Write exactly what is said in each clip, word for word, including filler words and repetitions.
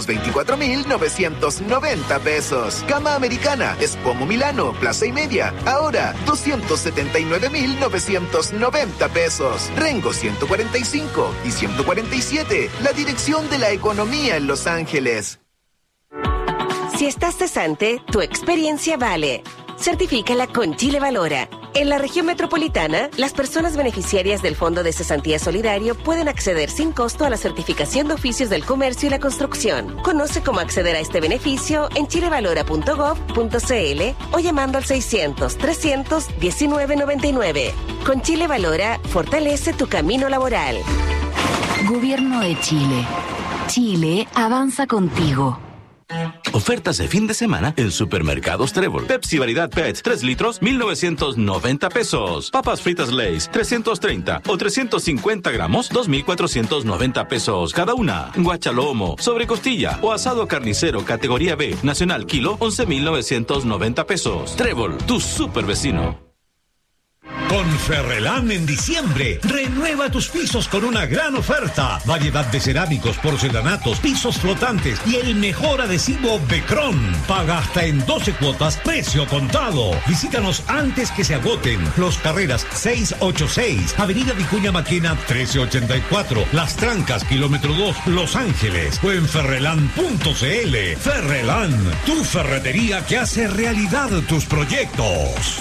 veinticuatro mil novecientos noventa pesos. Cama americana, Espomo Milano, Plaza y Media, ahora doscientos setenta y nueve mil novecientos noventa pesos. Rengo ciento cuarenta y cinco y ciento cuarenta y siete, la dirección de la economía en Los Ángeles. Si estás cesante, tu experiencia vale. Certifícala con Chile Valora. En la región metropolitana, las personas beneficiarias del Fondo de Cesantía Solidario pueden acceder sin costo a la certificación de oficios del comercio y la construcción. Conoce cómo acceder a este beneficio en chilevalora punto gov punto cl o llamando al seiscientos, trescientos, diecinueve noventa y nueve. Con Chile Valora, fortalece tu camino laboral. Gobierno de Chile. Chile avanza contigo. Ofertas de fin de semana en Supermercados Trébol. Pepsi Variedad P E T, tres litros, mil novecientos noventa pesos. Papas fritas Lay's, trescientos treinta o trescientos cincuenta gramos, dos mil cuatrocientos noventa pesos cada una. Guachalomo, sobrecostilla o asado carnicero categoría B, nacional kilo, once mil novecientos noventa pesos. Trébol, tu super vecino. Con Ferrelán en diciembre, renueva tus pisos con una gran oferta. Variedad de cerámicos, porcelanatos, pisos flotantes y el mejor adhesivo Becron. Paga hasta en doce cuotas, precio contado. Visítanos antes que se agoten. Los Carreras seiscientos ochenta y seis, Avenida Vicuña Maquena trece ochenta y cuatro, Las Trancas, kilómetro dos, Los Ángeles. O en ferrelán punto cl. Ferrelán, tu ferretería que hace realidad tus proyectos.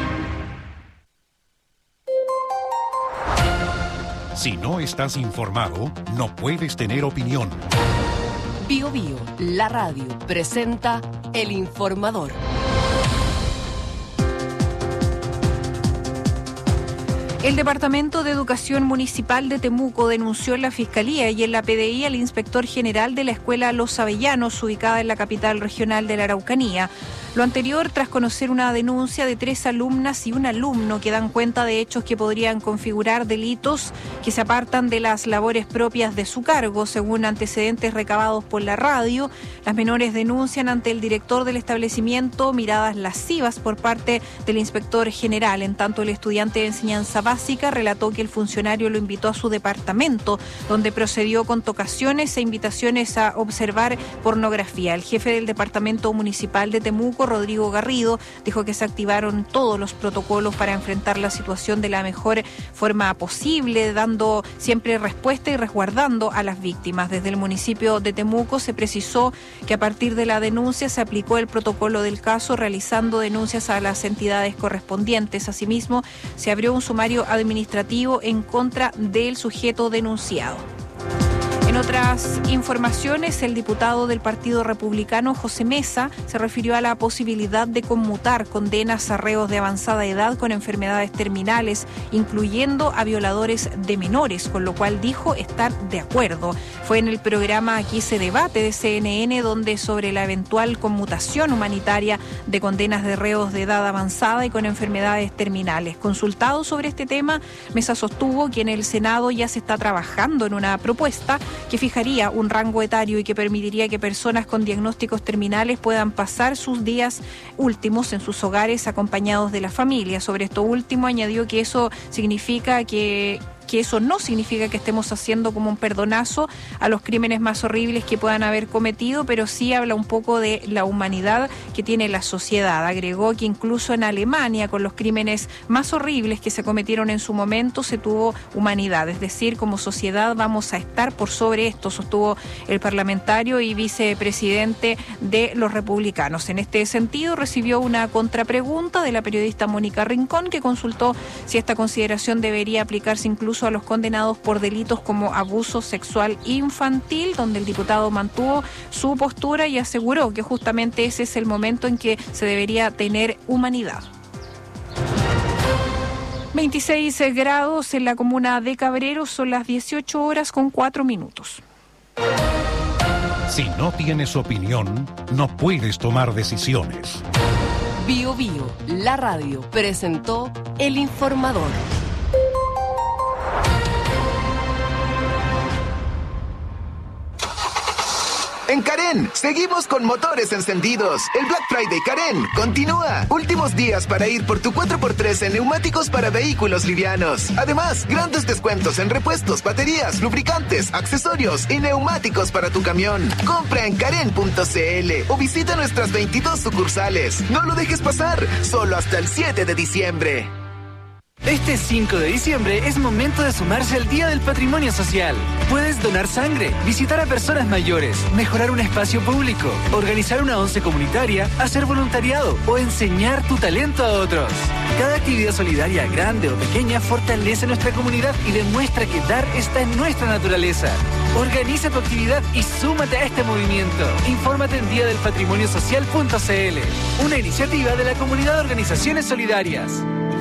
Si no estás informado, no puedes tener opinión. Bio Bio, la radio, presenta El Informador. El Departamento de Educación Municipal de Temuco denunció en la Fiscalía y en la P D I al inspector general de la Escuela Los Avellanos, ubicada en la capital regional de la Araucanía. Lo anterior tras conocer una denuncia de tres alumnas y un alumno que dan cuenta de hechos que podrían configurar delitos que se apartan de las labores propias de su cargo. Según antecedentes recabados por la radio, las menores denuncian ante el director del establecimiento miradas lascivas por parte del inspector general. En tanto, el estudiante de enseñanza básica relató que el funcionario lo invitó a su departamento, donde procedió con tocaciones e invitaciones a observar pornografía. El jefe del Departamento Municipal de Temuco, Rodrigo Garrido, dijo que se activaron todos los protocolos para enfrentar la situación de la mejor forma posible, dando siempre respuesta y resguardando a las víctimas. Desde el municipio de Temuco se precisó que a partir de la denuncia se aplicó el protocolo del caso, realizando denuncias a las entidades correspondientes. Asimismo, se abrió un sumario administrativo en contra del sujeto denunciado. En otras informaciones, el diputado del Partido Republicano, José Mesa, se refirió a la posibilidad de conmutar condenas a reos de avanzada edad con enfermedades terminales, incluyendo a violadores de menores, con lo cual dijo estar de acuerdo. Fue en el programa Aquí se debate de C N N, donde sobre la eventual conmutación humanitaria de condenas de reos de edad avanzada y con enfermedades terminales. Consultado sobre este tema, Mesa sostuvo que en el Senado ya se está trabajando en una propuesta que fijaría un rango etario y que permitiría que personas con diagnósticos terminales puedan pasar sus días últimos en sus hogares acompañados de la familia. Sobre esto último, añadió que eso significa que... que eso no significa que estemos haciendo como un perdonazo a los crímenes más horribles que puedan haber cometido, pero sí habla un poco de la humanidad que tiene la sociedad. Agregó que incluso en Alemania, con los crímenes más horribles que se cometieron en su momento, se tuvo humanidad. Es decir, como sociedad vamos a estar por sobre esto, sostuvo el parlamentario y vicepresidente de los republicanos. En este sentido, recibió una contrapregunta de la periodista Mónica Rincón, que consultó si esta consideración debería aplicarse incluso a los condenados por delitos como abuso sexual infantil, donde el diputado mantuvo su postura y aseguró que justamente ese es el momento en que se debería tener humanidad. veintiséis grados en la comuna de Cabreros, son las dieciocho horas con cuatro minutos. Si no tienes opinión, no puedes tomar decisiones. Bio Bio, la radio, presentó El Informador. En Karen, seguimos con motores encendidos. El Black Friday Karen continúa. Últimos días para ir por tu cuatro por tres en neumáticos para vehículos livianos. Además, grandes descuentos en repuestos, baterías, lubricantes, accesorios y neumáticos para tu camión. Compra en karen punto c l o visita nuestras veintidós sucursales. No lo dejes pasar, solo hasta el siete de diciembre. Este cinco de diciembre es momento de sumarse al Día del Patrimonio Social. Puedes donar sangre, visitar a personas mayores, mejorar un espacio público, organizar una once comunitaria, hacer voluntariado o enseñar tu talento a otros. Cada actividad solidaria, grande o pequeña, fortalece nuestra comunidad y demuestra que dar está en nuestra naturaleza. Organiza tu actividad y súmate a este movimiento. Infórmate en día del patrimonio social punto c l, una iniciativa de la Comunidad de Organizaciones Solidarias.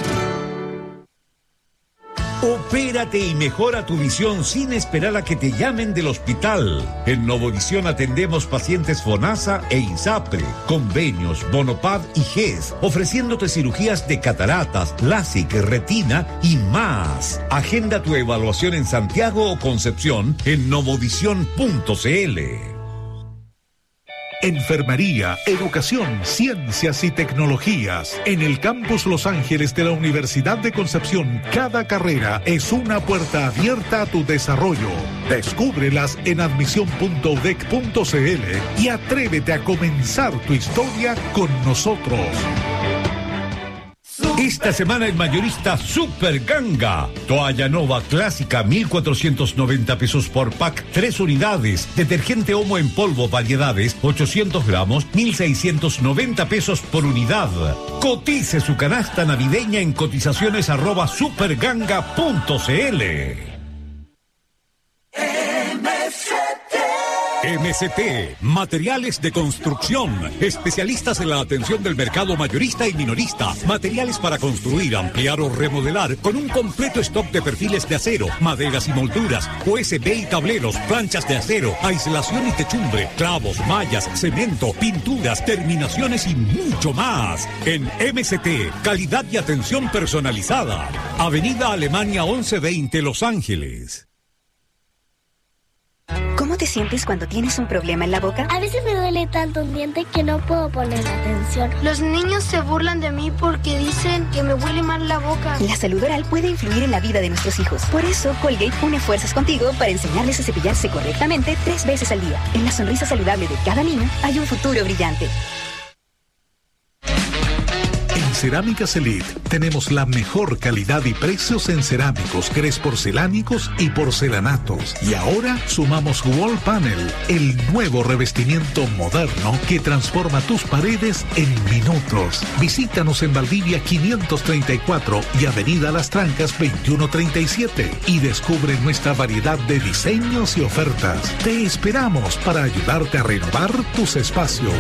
Opérate y mejora tu visión sin esperar a que te llamen del hospital. En Novovisión atendemos pacientes FONASA e INSAPRE, convenios, Bonopad y G E S, ofreciéndote cirugías de cataratas, LASIK, retina y más. Agenda tu evaluación en Santiago o Concepción en novovisión punto c l. Enfermería, educación, ciencias y tecnologías. En el Campus Los Ángeles de la Universidad de Concepción, cada carrera es una puerta abierta a tu desarrollo. Descúbrelas en admisión punto u d e c punto c l y atrévete a comenzar tu historia con nosotros. Esta semana el mayorista Super Ganga. Toalla Nova clásica, mil cuatrocientos noventa pesos por pack, tres unidades. Detergente Omo en polvo, variedades, ochocientos gramos, mil seiscientos noventa pesos por unidad. Cotice su canasta navideña en cotizaciones arroba superganga punto c l. M C T, Materiales de Construcción, especialistas en la atención del mercado mayorista y minorista, materiales para construir, ampliar o remodelar, con un completo stock de perfiles de acero, maderas y molduras, U S B y tableros, planchas de acero, aislación y techumbre, clavos, mallas, cemento, pinturas, terminaciones y mucho más. En M C T, calidad y atención personalizada. Avenida Alemania once veinte, Los Ángeles. ¿Cómo te sientes cuando tienes un problema en la boca? A veces me duele tanto un diente que no puedo poner atención. Los niños se burlan de mí porque dicen que me huele mal la boca. La salud oral puede influir en la vida de nuestros hijos. Por eso, Colgate une fuerzas contigo para enseñarles a cepillarse correctamente tres veces al día. En la sonrisa saludable de cada niño hay un futuro brillante. En Cerámicas Elite tenemos la mejor calidad y precios en cerámicos, grés porcelánicos y porcelanatos. Y ahora sumamos Wall Panel, el nuevo revestimiento moderno que transforma tus paredes en minutos. Visítanos en Valdivia quinientos treinta y cuatro y Avenida Las Trancas veintiuno treinta y siete y descubre nuestra variedad de diseños y ofertas. Te esperamos para ayudarte a renovar tus espacios.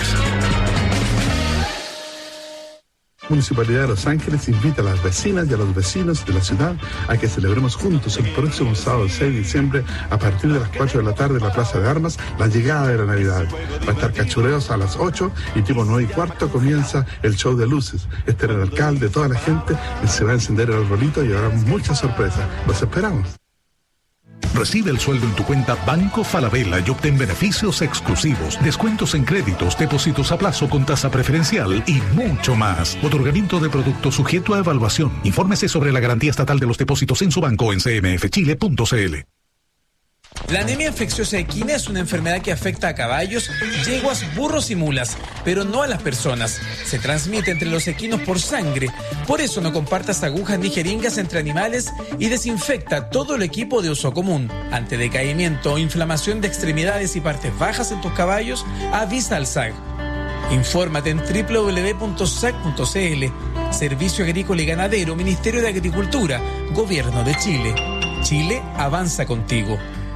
Municipalidad de Los Ángeles invita a las vecinas y a los vecinos de la ciudad a que celebremos juntos el próximo sábado seis de diciembre a partir de las cuatro de la tarde en la Plaza de Armas la llegada de la Navidad. Va a estar cachureos a las ocho y tipo nueve y cuarto comienza el show de luces. Estará el alcalde, toda la gente, y se va a encender el arbolito y habrá muchas sorpresas. Los esperamos. Recibe el sueldo en tu cuenta Banco Falabella y obtén beneficios exclusivos, descuentos en créditos, depósitos a plazo con tasa preferencial y mucho más. Otorgamiento de productos sujeto a evaluación. Infórmese sobre la garantía estatal de los depósitos en su banco en c m f chile punto c l. La anemia infecciosa equina es una enfermedad que afecta a caballos, yeguas, burros y mulas, pero no a las personas. Se transmite entre los equinos por sangre. Por eso no compartas agujas ni jeringas entre animales y desinfecta todo el equipo de uso común. Ante decaimiento o inflamación de extremidades y partes bajas en tus caballos, avisa al S A G. Infórmate en doble u doble u doble u punto s a g punto c l. Servicio Agrícola y Ganadero, Ministerio de Agricultura, Gobierno de Chile. Chile avanza contigo.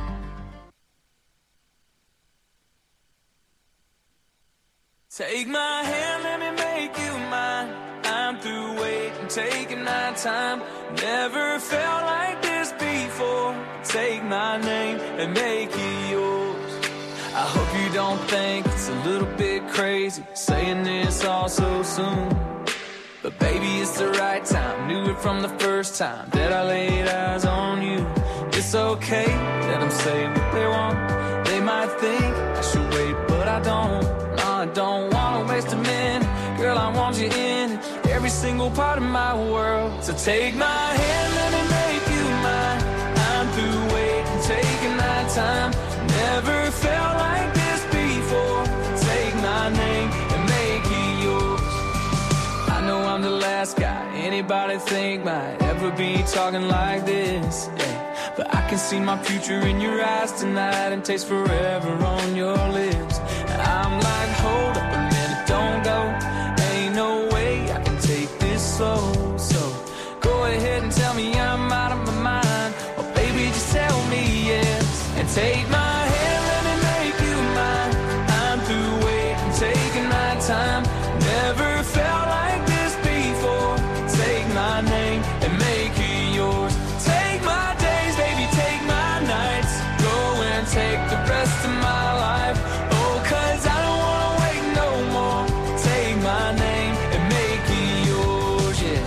Take my hand, let me make you mine. I'm through waiting, taking my time. Never felt like this before. Take my name and make it yours. I hope you don't think it's a little bit crazy saying this all so soon. But baby, it's the right time. Knew it from the first time that I laid eyes on you. It's okay that I'm saying what they want. They might think I should wait, but I don't, no, I don't wanna waste a minute. Girl, I want you in every single part of my world. So take my hand, let me make you mine. I'm through waiting, taking my time. Never felt like this before. Take my name and make it yours. I know I'm the last guy anybody think might ever be talking like this, yeah. But I can see my future in your eyes tonight and taste forever on your lips. And I'm like, hold up a minute, don't go. Ain't no way I can take this slow. So go ahead and tell me I'm out of my mind. Or baby, just tell me yes. And take my hand, let me make you mine. I'm through waiting, taking my time. Never felt like this before. Take my name and make it yours. Take my days, baby, take my nights. Go and take the rest of my life. Oh, cause I don't wanna wait no more. Take my name and make it yours, yeah.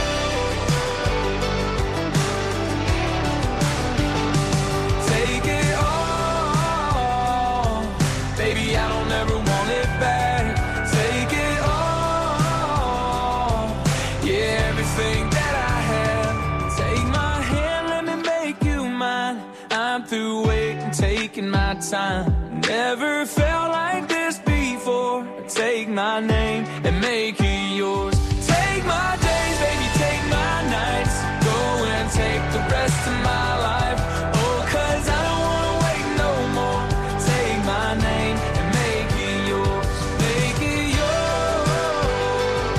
Take it all. Baby, I don't ever want it back. Take it all. Yeah, everything that I have. Take my hand, let me make you mine. I'm through waiting, taking my time. Never felt like this before. Take my name and make it yours. Take my days, baby, take my nights. Go and take the rest of my life. Oh, cause I don't wanna wait no more. Take my name and make it yours. Make it yours.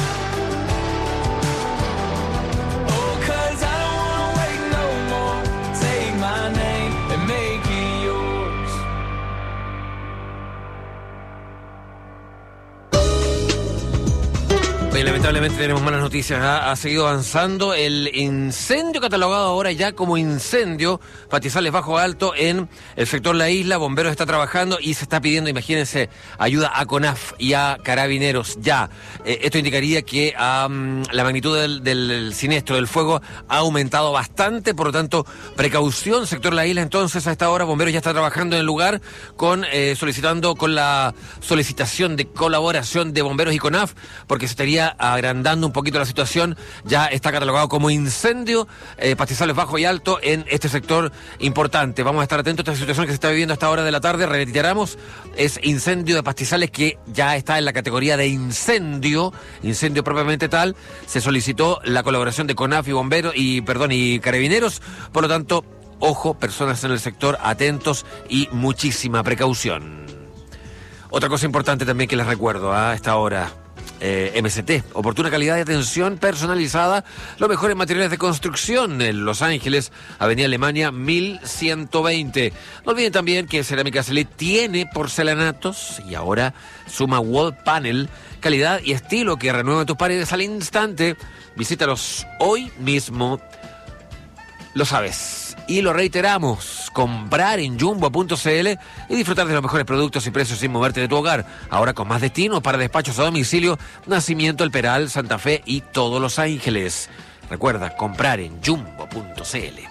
Oh, cause I don't wanna wait no more. Take my name and make it yours. Oye, lamentablemente tenemos malas noticias. Ha, ha seguido avanzando el incendio catalogado ahora ya como incendio Pastizales Bajo Alto en el sector La Isla. Bomberos está trabajando y se está pidiendo, imagínense, ayuda a CONAF y a Carabineros ya. Eh, esto indicaría que um, la magnitud del, del siniestro, del fuego, ha aumentado bastante. Por lo tanto, precaución, sector La Isla. Entonces, a esta hora, Bomberos ya está trabajando en el lugar con eh, solicitando con la solicitación de colaboración de Bomberos y CONAF, porque se estaría agrandando un poquito la situación. Ya está catalogado como incendio eh, Pastizales Bajo y Alto en este sector importante. Vamos a estar atentos a esta situación que se está viviendo a esta hora de la tarde. Reiteramos, es incendio de Pastizales que ya está en la categoría de incendio, incendio propiamente tal. Se solicitó la colaboración de CONAF y bomberos y perdón y Carabineros. Por lo tanto, ojo, personas en el sector, atentos y muchísima precaución. Otra cosa importante también que les recuerdo a esta hora. Eh, M C T, oportuna calidad de atención personalizada, los mejores materiales de construcción en Los Ángeles, Avenida Alemania mil ciento veinte. No olviden también que Cerámicas Elite tiene porcelanatos y ahora suma wall panel, calidad y estilo que renueva tus paredes al instante. Visítalos hoy mismo. Lo sabes. Y lo reiteramos, comprar en jumbo punto c l y disfrutar de los mejores productos y precios sin moverte de tu hogar. Ahora con más destinos para despachos a domicilio, Nacimiento, El Peral, Santa Fe y todos Los Ángeles. Recuerda, comprar en jumbo punto c l.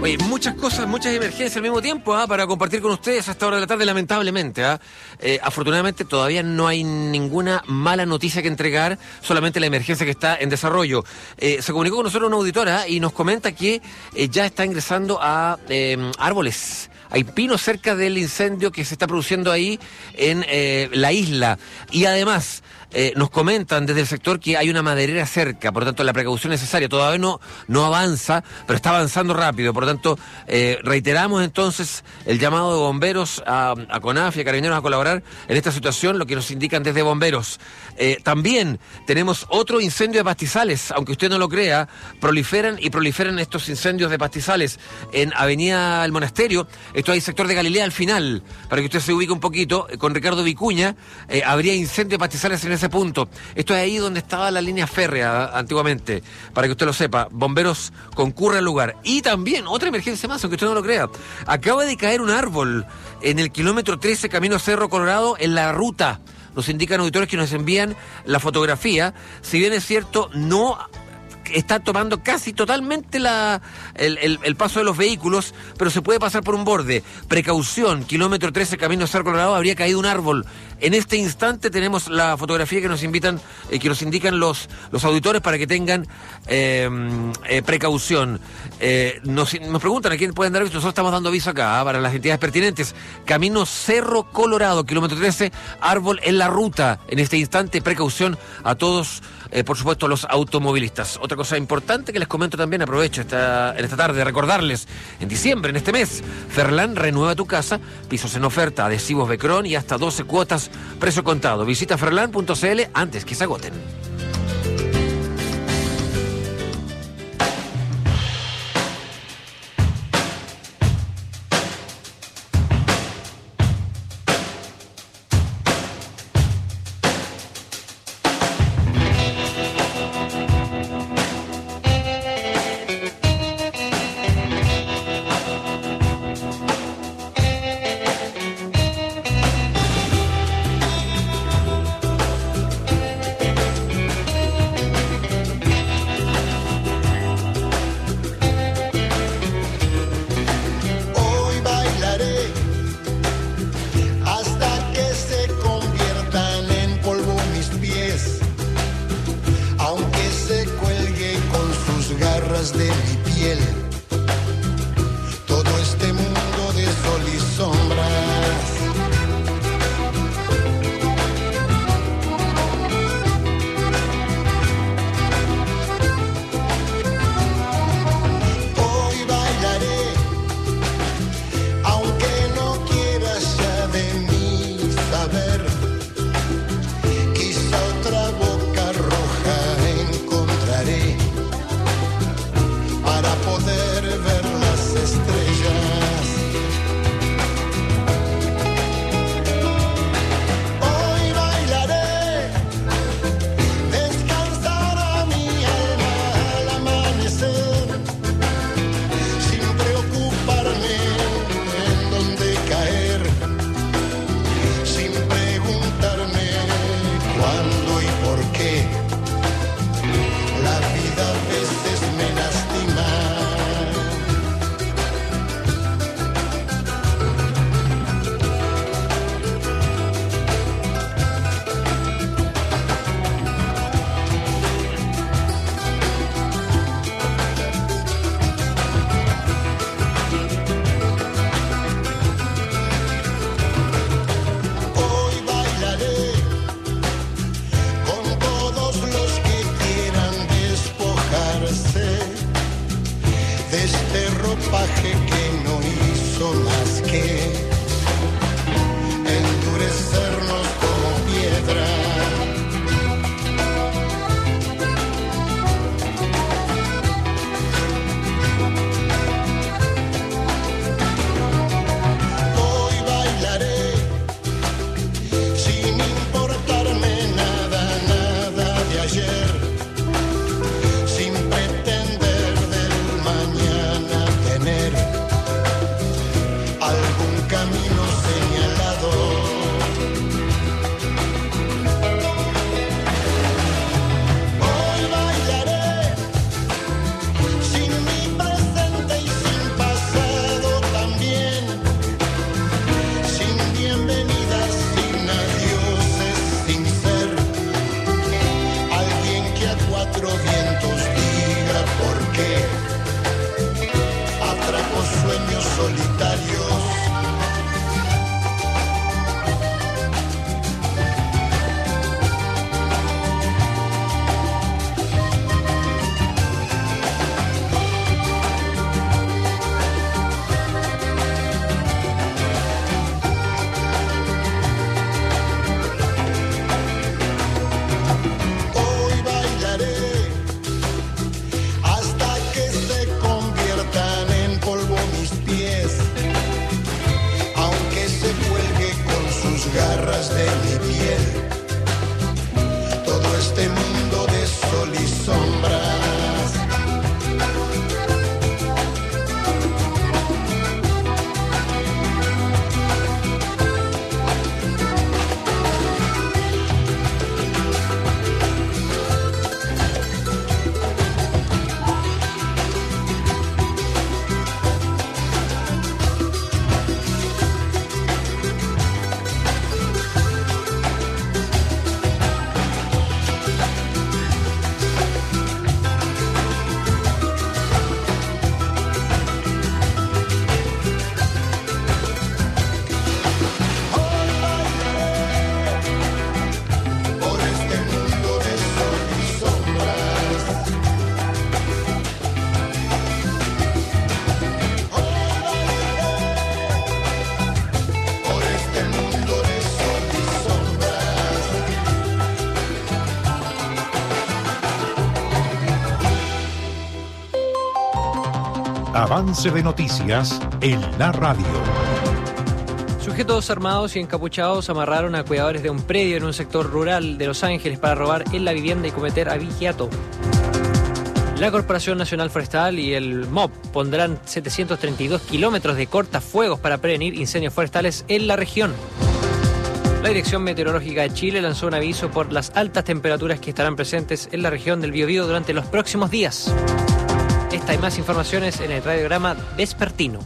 Oye, muchas cosas, muchas emergencias al mismo tiempo, ¿ah? Para compartir con ustedes a esta hora de la tarde, lamentablemente. ¿ah? Eh, afortunadamente todavía no hay ninguna mala noticia que entregar, solamente la emergencia que está en desarrollo. Eh, se comunicó con nosotros una auditora y nos comenta que eh, ya está ingresando a eh, árboles. Hay pinos cerca del incendio que se está produciendo ahí en eh, la isla. Y además... Eh, nos comentan desde el sector que hay una maderera cerca, por lo tanto la precaución necesaria todavía no, no avanza, pero está avanzando rápido, por lo tanto eh, reiteramos entonces el llamado de bomberos a, a CONAF y a Carabineros a colaborar en esta situación, lo que nos indican desde bomberos. Eh, también tenemos otro incendio de pastizales, aunque usted no lo crea, proliferan y proliferan estos incendios de pastizales en Avenida El Monasterio, esto hay sector de Galilea al final, para que usted se ubique un poquito, con Ricardo Vicuña, eh, habría incendio de pastizales en ese punto. Esto es ahí donde estaba la línea férrea antiguamente, para que usted lo sepa. Bomberos concurren al lugar. Y también, otra emergencia más, aunque usted no lo crea. Acaba de caer un árbol en el kilómetro trece, camino Cerro Colorado, en la ruta. Nos indican auditores que nos envían la fotografía. Si bien es cierto, no... está tomando casi totalmente la, el, el, el paso de los vehículos, pero se puede pasar por un borde. Precaución, kilómetro trece, camino Cerro Colorado, habría caído un árbol. En este instante tenemos la fotografía que nos invitan, eh, que nos indican los, los auditores para que tengan eh, eh, precaución. Eh, nos, nos preguntan a quién pueden dar aviso. Nosotros estamos dando aviso acá, ¿eh? Para las entidades pertinentes. Camino Cerro Colorado, kilómetro trece, árbol en la ruta. En este instante, precaución a todos. Eh, por supuesto, los automovilistas. Otra cosa importante que les comento también, aprovecho esta, en esta tarde, recordarles, en diciembre, en este mes, Ferlan renueva tu casa, pisos en oferta, adhesivos Becron y hasta doce cuotas, precio contado. Visita ferlan punto c l antes que se agoten. Avance de noticias en la radio. Sujetos armados y encapuchados amarraron a cuidadores de un predio en un sector rural de Los Ángeles para robar en la vivienda y cometer abigeato. La Corporación Nacional Forestal y el M O P pondrán setecientos treinta y dos kilómetros de cortafuegos para prevenir incendios forestales en la región. La Dirección Meteorológica de Chile lanzó un aviso por las altas temperaturas que estarán presentes en la región del Biobío durante los próximos días. Esta y más informaciones en el radiograma vespertino.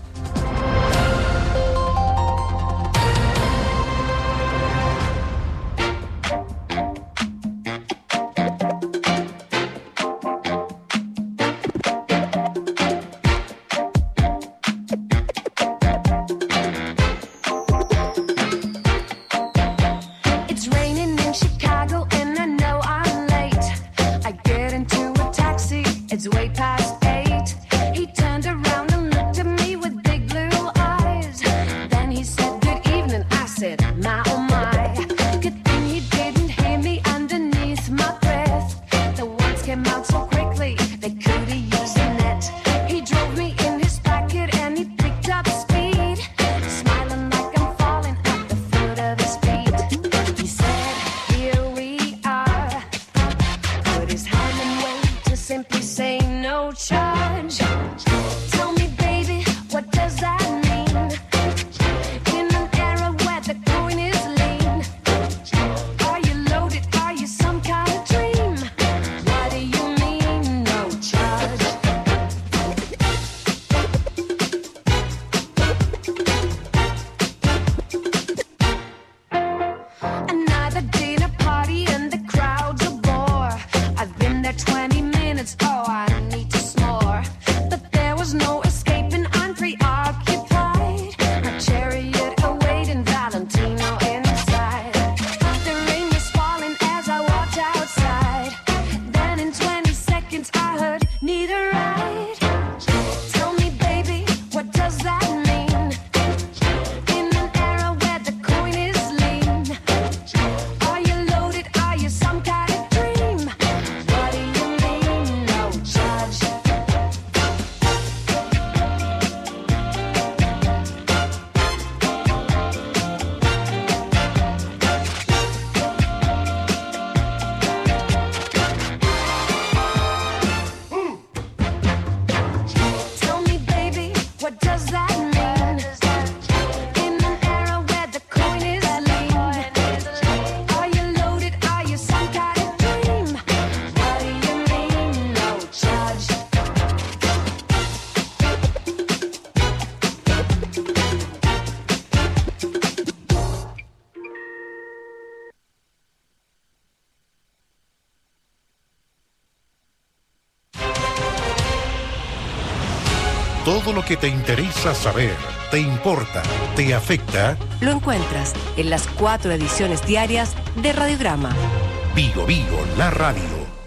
Todo lo que te interesa saber, te importa, te afecta. Lo encuentras en las cuatro ediciones diarias de Radiograma. Vigo Vigo, la radio.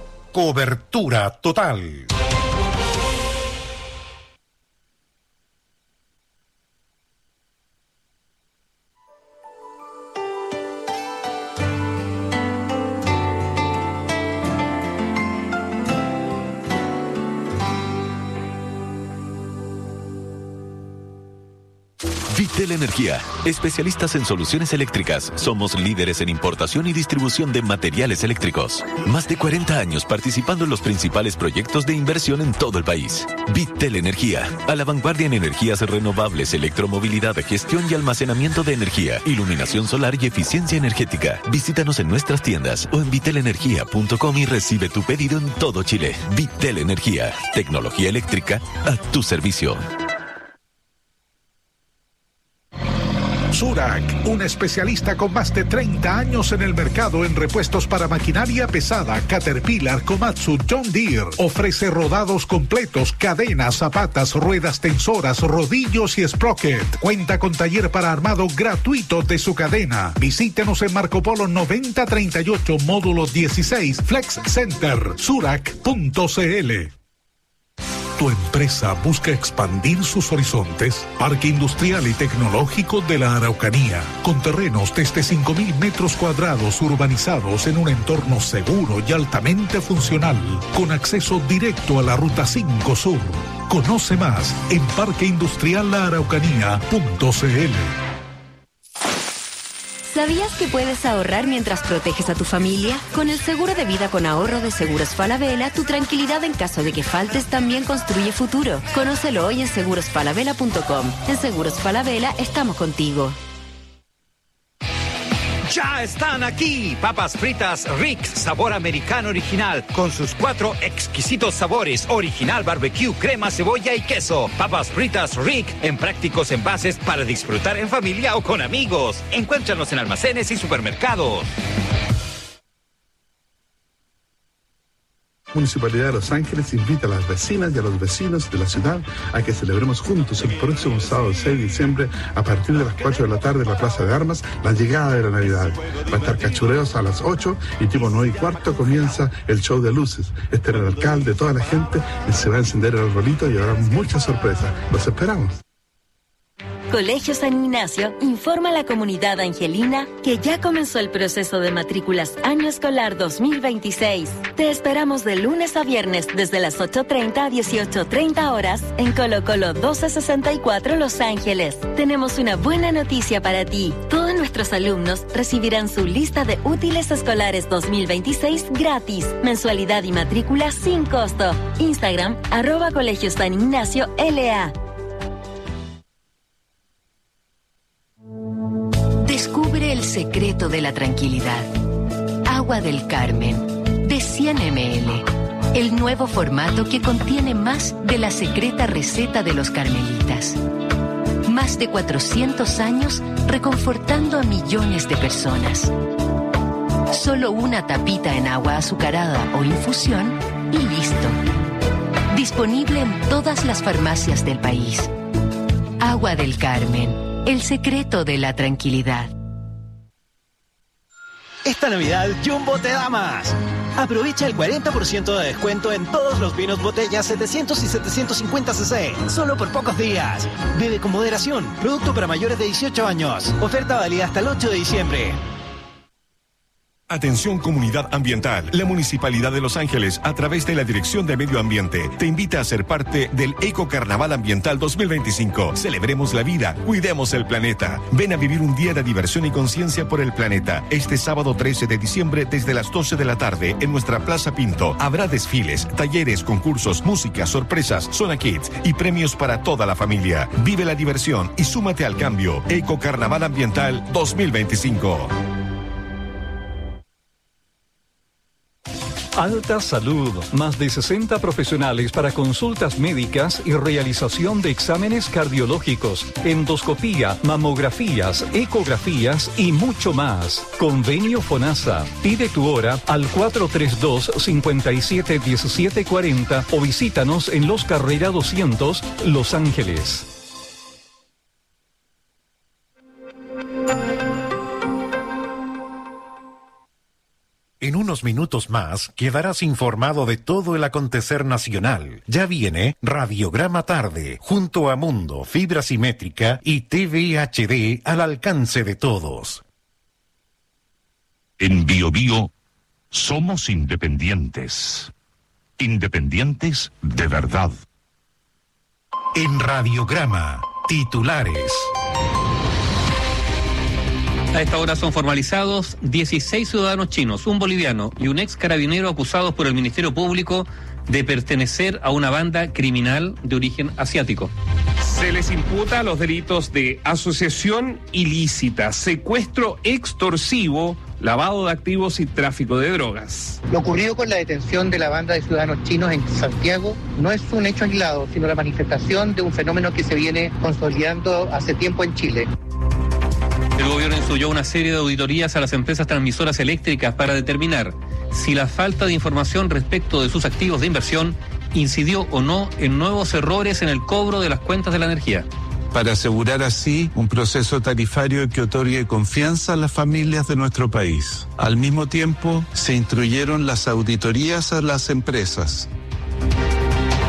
Cobertura total. Vitel Energía, especialistas en soluciones eléctricas. Somos líderes en importación y distribución de materiales eléctricos. Más de cuarenta años participando en los principales proyectos de inversión en todo el país. Vitel Energía, a la vanguardia en energías renovables, electromovilidad, gestión y almacenamiento de energía, iluminación solar y eficiencia energética. Visítanos en nuestras tiendas o en vitel energía punto com y recibe tu pedido en todo Chile. Vitel Energía, tecnología eléctrica a tu servicio. Zurach, un especialista con más de treinta años en el mercado en repuestos para maquinaria pesada, Caterpillar, Komatsu, John Deere. Ofrece rodados completos, cadenas, zapatas, ruedas tensoras, rodillos y sprocket. Cuenta con taller para armado gratuito de su cadena. Visítenos en Marco Polo noventa treinta y ocho, módulo dieciséis, Flex Center, zurach punto c l. ¿Tu empresa busca expandir sus horizontes? Parque Industrial y Tecnológico de la Araucanía, con terrenos desde cinco mil metros cuadrados urbanizados en un entorno seguro y altamente funcional, con acceso directo a la Ruta cinco Sur. Conoce más en parque industrial la araucanía punto c l. ¿Sabías que puedes ahorrar mientras proteges a tu familia? Con el seguro de vida con ahorro de Seguros Falabella, tu tranquilidad en caso de que faltes también construye futuro. Conócelo hoy en seguros falabella punto com. En Seguros Falabella estamos contigo. ¡Ya están aquí! Papas fritas Rick, sabor americano original, con sus cuatro exquisitos sabores, original barbecue, crema, cebolla y queso. Papas fritas Rick, en prácticos envases para disfrutar en familia o con amigos. Encuéntranos en almacenes y supermercados. Municipalidad de Los Ángeles invita a las vecinas y a los vecinos de la ciudad a que celebremos juntos el próximo sábado seis de diciembre a partir de las cuatro de la tarde en la Plaza de Armas la llegada de la Navidad. Va a estar cachureos a las ocho y tipo nueve y cuarto comienza el show de luces. Estará el alcalde, toda la gente, y se va a encender el arbolito y habrá muchas sorpresas. Los esperamos. Colegio San Ignacio informa a la comunidad angelina que ya comenzó el proceso de matrículas año escolar dos mil veintiséis. Te esperamos de lunes a viernes desde las ocho treinta a dieciocho treinta horas en Colo Colo doce sesenta y cuatro Los Ángeles. Tenemos una buena noticia para ti. Todos nuestros alumnos recibirán su lista de útiles escolares dos mil veintiséis gratis. Mensualidad y matrícula sin costo. Instagram, arroba Colegio San Ignacio L A. Descubre el secreto de la tranquilidad. Agua del Carmen, de cien mililitros. El nuevo formato que contiene más de la secreta receta de los carmelitas. Más de cuatrocientos años reconfortando a millones de personas. Solo una tapita en agua azucarada o infusión y listo. Disponible en todas las farmacias del país. Agua del Carmen. El secreto de la tranquilidad. Esta Navidad Jumbo te da más. Aprovecha el cuarenta por ciento de descuento en todos los vinos botellas setecientos y setecientos cincuenta centilitros, solo por pocos días. Bebe con moderación. Producto para mayores de dieciocho años. Oferta válida hasta el ocho de diciembre. Atención comunidad ambiental. La Municipalidad de Los Ángeles, a través de la Dirección de Medio Ambiente, te invita a ser parte del Eco Carnaval Ambiental dos mil veinticinco. Celebremos la vida, cuidemos el planeta. Ven a vivir un día de diversión y conciencia por el planeta. Este sábado trece de diciembre desde las doce de la tarde en nuestra Plaza Pinto. Habrá desfiles, talleres, concursos, música, sorpresas, zona kids y premios para toda la familia. Vive la diversión y súmate al cambio. Eco Carnaval Ambiental dos mil veinticinco. Alta Salud, más de sesenta profesionales para consultas médicas y realización de exámenes cardiológicos, endoscopía, mamografías, ecografías y mucho más. Convenio FONASA. Pide tu hora al cuatro tres dos, cinco siete, uno siete cuatro cero o visítanos en Los Carrera doscientos, Los Ángeles. En unos minutos más quedarás informado de todo el acontecer nacional. Ya viene Radiograma Tarde, junto a Mundo, Fibra Simétrica y T V H D al alcance de todos. En Bio Bio somos independientes. Independientes de verdad. En Radiograma, titulares. A esta hora son formalizados dieciséis ciudadanos chinos, un boliviano y un ex carabinero acusados por el Ministerio Público de pertenecer a una banda criminal de origen asiático. Se les imputa los delitos de asociación ilícita, secuestro extorsivo, lavado de activos y tráfico de drogas. Lo ocurrido con la detención de la banda de ciudadanos chinos en Santiago no es un hecho aislado, sino la manifestación de un fenómeno que se viene consolidando hace tiempo en Chile. El gobierno instruyó una serie de auditorías a las empresas transmisoras eléctricas para determinar si la falta de información respecto de sus activos de inversión incidió o no en nuevos errores en el cobro de las cuentas de la energía. Para asegurar así un proceso tarifario que otorgue confianza a las familias de nuestro país. Al mismo tiempo, se instruyeron las auditorías a las empresas. La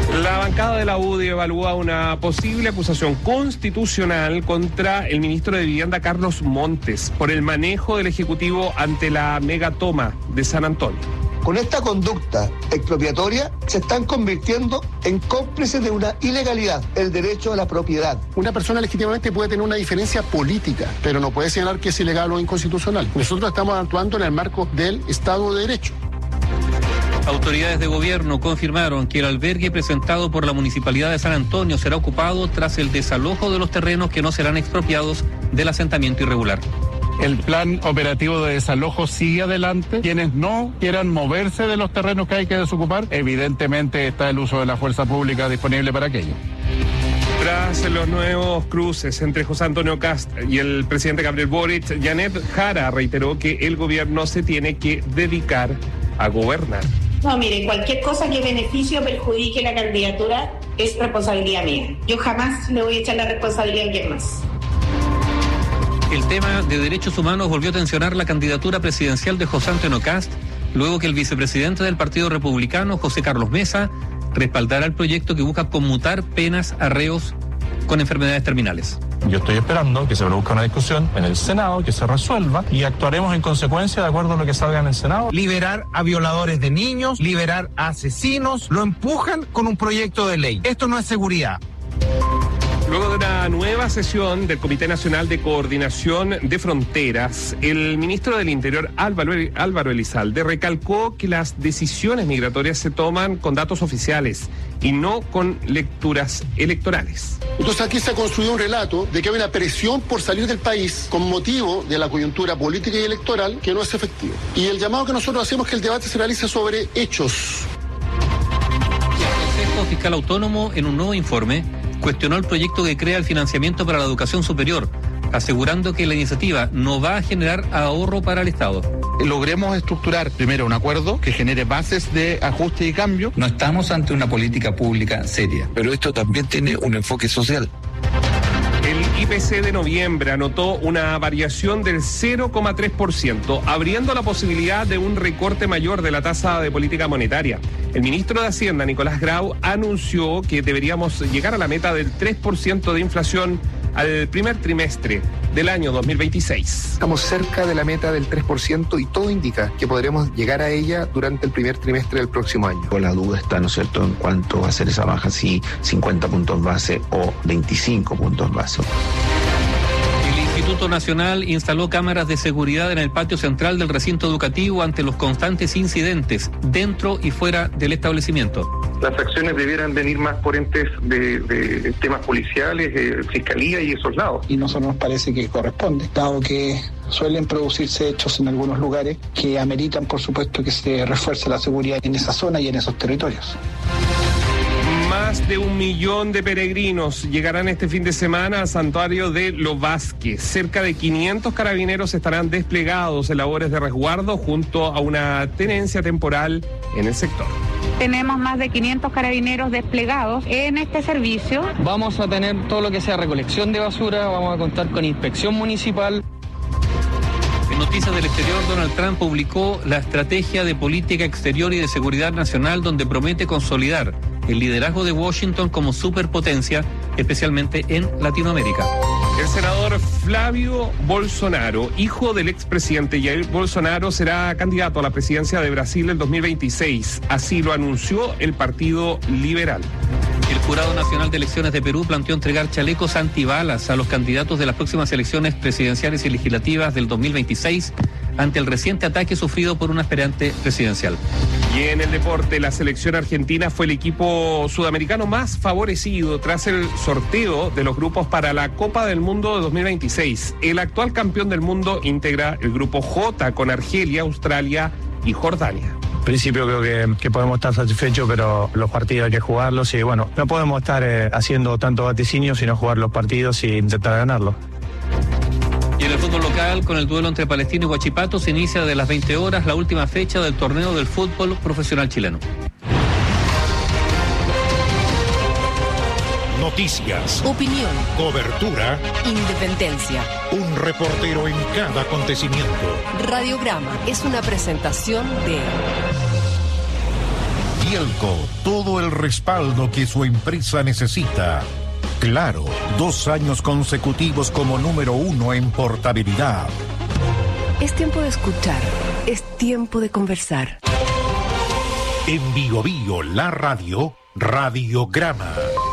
bancada de la U D I evalúa una posible acusación constitucional contra el ministro de Vivienda, Carlos Montes, por el manejo del Ejecutivo ante la megatoma de San Antonio. Con esta conducta expropiatoria se están convirtiendo en cómplices de una ilegalidad, el derecho a la propiedad. Una persona legítimamente puede tener una diferencia política, pero no puede señalar que es ilegal o inconstitucional. Nosotros estamos actuando en el marco del Estado de Derecho. Autoridades de gobierno confirmaron que el albergue presentado por la Municipalidad de San Antonio será ocupado tras el desalojo de los terrenos que no serán expropiados del asentamiento irregular. El plan operativo de desalojo sigue adelante. Quienes no quieran moverse de los terrenos que hay que desocupar, evidentemente está el uso de la fuerza pública disponible para aquello. Tras los nuevos cruces entre José Antonio Kast y el presidente Gabriel Boric, Janet Jara reiteró que el gobierno se tiene que dedicar a gobernar. No, mire, cualquier cosa que beneficie o perjudique la candidatura es responsabilidad mía. Yo jamás le voy a echar la responsabilidad a quien más. El tema de derechos humanos volvió a tensionar la candidatura presidencial de José Antonio Kast, luego que el vicepresidente del Partido Republicano, José Carlos Mesa, respaldara el proyecto que busca conmutar penas a reos con enfermedades terminales. Yo estoy esperando que se produzca una discusión en el Senado, que se resuelva y actuaremos en consecuencia de acuerdo a lo que salga en el Senado. Liberar a violadores de niños, liberar a asesinos, lo empujan con un proyecto de ley. Esto no es seguridad. Luego de una nueva sesión del Comité Nacional de Coordinación de Fronteras, el ministro del Interior, Álvaro, Álvaro Elizalde, recalcó que las decisiones migratorias se toman con datos oficiales y no con lecturas electorales. Entonces aquí se ha construido un relato de que hay una presión por salir del país con motivo de la coyuntura política y electoral que no es efectivo. Y el llamado que nosotros hacemos es que el debate se realice sobre hechos. El Consejo Fiscal Autónomo, en un nuevo informe, cuestionó el proyecto que crea el financiamiento para la educación superior, asegurando que la iniciativa no va a generar ahorro para el Estado. Logremos estructurar primero un acuerdo que genere bases de ajuste y cambio. No estamos ante una política pública seria, pero esto también tiene un enfoque social. El I P C de noviembre anotó una variación del cero coma tres por ciento, abriendo la posibilidad de un recorte mayor de la tasa de política monetaria. El ministro de Hacienda, Nicolás Grau, anunció que deberíamos llegar a la meta del tres por ciento de inflación al primer trimestre del año dos mil veintiséis. Estamos cerca de la meta del tres por ciento y todo indica que podremos llegar a ella durante el primer trimestre del próximo año. La duda está, ¿no es cierto?, en cuánto va a ser esa baja, si cincuenta puntos base o veinticinco puntos base. El Instituto Nacional instaló cámaras de seguridad en el patio central del recinto educativo ante los constantes incidentes dentro y fuera del establecimiento. Las acciones debieran venir más por entes de, de temas policiales, de fiscalía y esos lados. Y nosotros nos parece que corresponde, dado que suelen producirse hechos en algunos lugares que ameritan, por supuesto, que se refuerce la seguridad en esa zona y en esos territorios. Más de un millón de peregrinos llegarán este fin de semana al santuario de Lo Vázquez. Cerca de quinientos carabineros estarán desplegados en labores de resguardo junto a una tenencia temporal en el sector. Tenemos más de quinientos carabineros desplegados en este servicio. Vamos a tener todo lo que sea recolección de basura, vamos a contar con inspección municipal. En Noticias del Exterior, Donald Trump publicó la estrategia de política exterior y de seguridad nacional, donde promete consolidar el liderazgo de Washington como superpotencia, especialmente en Latinoamérica. El senador Flavio Bolsonaro, hijo del expresidente Jair Bolsonaro, será candidato a la presidencia de Brasil en dos mil veintiséis. Así lo anunció el Partido Liberal. El Jurado Nacional de Elecciones de Perú planteó entregar chalecos antibalas a los candidatos de las próximas elecciones presidenciales y legislativas del dos mil veintiséis ante el reciente ataque sufrido por un aspirante presidencial. Y en el deporte, la selección argentina fue el equipo sudamericano más favorecido tras el sorteo de los grupos para la Copa del Mundo de dos mil veintiséis. El actual campeón del mundo integra el grupo J con Argelia, Australia y Jordania. En principio creo que, que podemos estar satisfechos, pero los partidos hay que jugarlos y bueno, no podemos estar eh, haciendo tanto vaticinio, sino jugar los partidos e intentar ganarlos. Y en el fútbol local, con el duelo entre Palestino y Huachipato, se inicia de las veinte horas la última fecha del torneo del fútbol profesional chileno. Noticias, opinión, cobertura, independencia. Un reportero en cada acontecimiento. Radiograma es una presentación de Codelco, todo el respaldo que su empresa necesita. Claro, dos años consecutivos como número uno en portabilidad. Es tiempo de escuchar, es tiempo de conversar. En Bio Bio, la radio, Radiograma.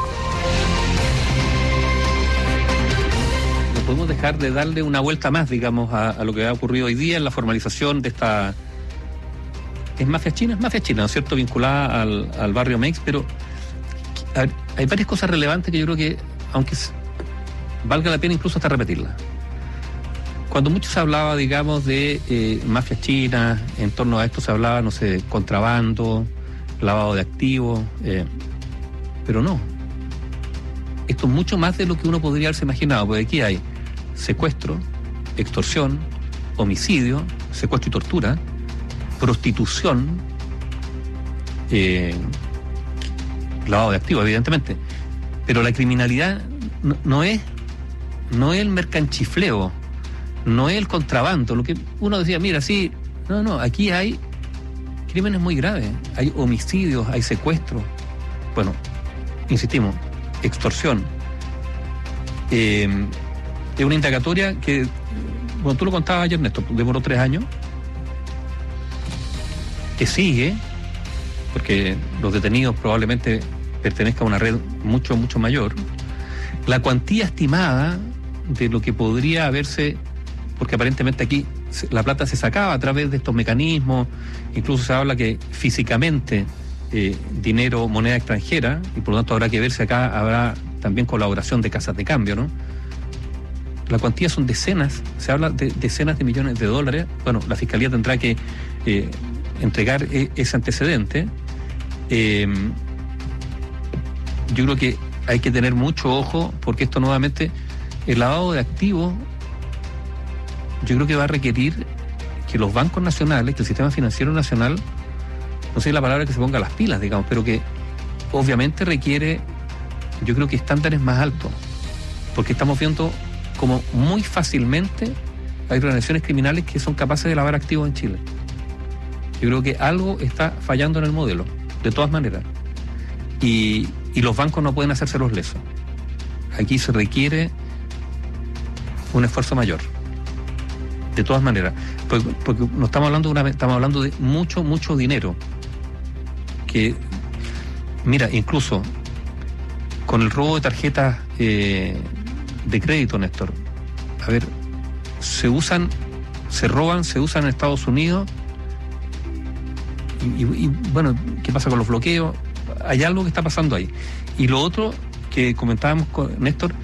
No podemos dejar de darle una vuelta más, digamos, a, a lo que ha ocurrido hoy día en la formalización de esta... ¿Es mafia china? Es mafia china, ¿no es cierto? Vinculada al, al barrio Mex, pero ver, hay varias cosas relevantes que yo creo que, aunque valga la pena incluso hasta repetirlas. Cuando mucho se hablaba, digamos, de eh, mafias chinas, en torno a esto se hablaba, no sé, de contrabando, lavado de activos, eh, pero no. Esto es mucho más de lo que uno podría haberse imaginado, porque aquí hay secuestro, extorsión, homicidio, secuestro y tortura, prostitución, eh, lavado de activos, evidentemente. Pero la criminalidad no, no es no es el mercanchifleo, no es el contrabando, lo que uno decía, mira, sí, no, no, aquí hay crímenes muy graves, hay homicidios, hay secuestros, bueno, insistimos, extorsión. Eh, es una indagatoria que, bueno, tú lo contabas ayer, Néstor, demoró tres años, que sigue, porque los detenidos probablemente pertenezcan a una red mucho, mucho mayor. La cuantía estimada de lo que podría haberse, porque aparentemente aquí la plata se sacaba a través de estos mecanismos, incluso se habla que físicamente eh, dinero, moneda extranjera, y por lo tanto habrá que ver si acá habrá también colaboración de casas de cambio, ¿no? La cuantía son decenas, se habla de decenas de millones de dólares. Bueno, la Fiscalía tendrá que eh, entregar ese antecedente. Eh, yo creo que hay que tener mucho ojo, porque esto nuevamente, el lavado de activos, yo creo que va a requerir que los bancos nacionales, que el sistema financiero nacional, no sé la palabra, que se ponga las pilas, digamos, pero que obviamente requiere, yo creo que estándares más altos, porque estamos viendo como muy fácilmente hay organizaciones criminales que son capaces de lavar activos en Chile. Yo creo que algo está fallando en el modelo, de todas maneras. Y, y los bancos no pueden hacerse los lesos. Aquí se requiere un esfuerzo mayor, de todas maneras. Porque, porque no estamos hablando de una, estamos hablando de mucho, mucho dinero. Que, mira, incluso con el robo de tarjetas eh, de crédito, Néstor, a ver, se usan, se roban, se usan en Estados Unidos. Y, y, y bueno, ¿qué pasa con los bloqueos? Hay algo que está pasando ahí. Y lo otro que comentábamos con Néstor,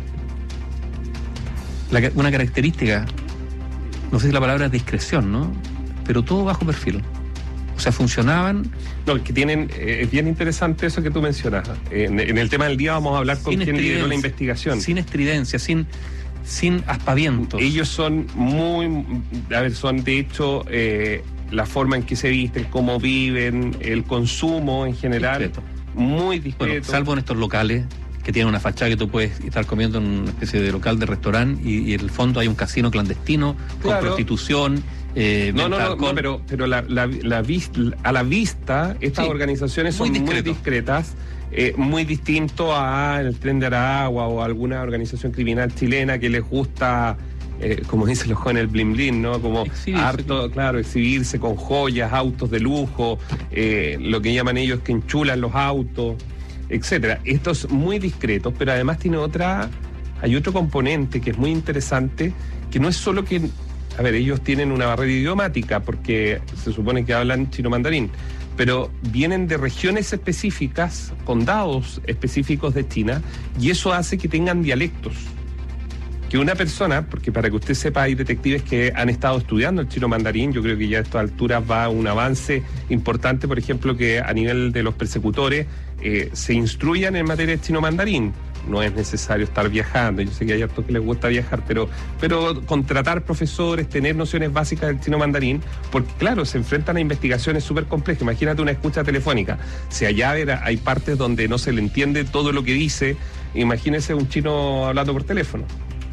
la, una característica, no sé si la palabra es discreción, ¿no? Pero todo bajo perfil. O sea, funcionaban... No, que tienen, eh, es bien interesante eso que tú mencionas. Eh, en, en el tema del día vamos a hablar con quien lideró la investigación. Sin estridencia, sin, sin aspavientos. Ellos son muy, a ver, son de hecho eh, la forma en que se visten, cómo viven, el consumo en general, discreto. Muy discreto. Bueno, salvo en estos locales que tienen una fachada que tú puedes estar comiendo en una especie de local de restaurante y, y en el fondo hay un casino clandestino, claro, con prostitución. Eh, no, no, no, no, pero, pero la, la, la vista, a la vista estas sí, organizaciones son muy, muy discretas, eh, muy distinto a el Tren de Aragua o alguna organización criminal chilena que les gusta, eh, como dicen los jóvenes, el bling bling, ¿no? Como exhibirse, harto, claro, exhibirse con joyas, autos de lujo, eh, lo que llaman ellos que enchulan los autos, etcétera. Estos muy discretos, pero además tiene otra, hay otro componente que es muy interesante, que no es solo que, a ver, ellos tienen una barrera idiomática porque se supone que hablan chino mandarín, pero vienen de regiones específicas, condados específicos de China, y eso hace que tengan dialectos. Que una persona, porque para que usted sepa, hay detectives que han estado estudiando el chino mandarín, yo creo que ya a estas alturas va un avance importante, por ejemplo, que a nivel de los persecutores eh, se instruyan en materia de chino mandarín. No es necesario estar viajando, yo sé que hay hartos que les gusta viajar, pero, pero contratar profesores, tener nociones básicas del chino mandarín, porque claro, se enfrentan a investigaciones súper complejas. Imagínate una escucha telefónica, si allá hay partes donde no se le entiende todo lo que dice, imagínese un chino hablando por teléfono.